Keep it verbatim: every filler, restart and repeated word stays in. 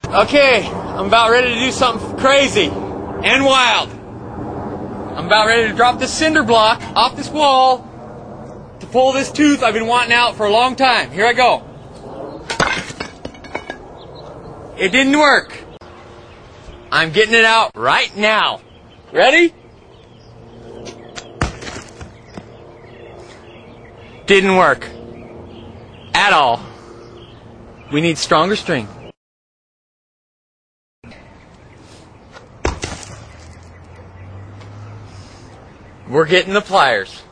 Okay, I'm about ready to do something crazy and wild. I'm about ready to drop this cinder block off this wall to pull this tooth I've been wanting out for a long time. Here I go. It didn't work. I'm getting it out right now. Ready? Didn't work. At all. We need stronger string. We're getting the pliers.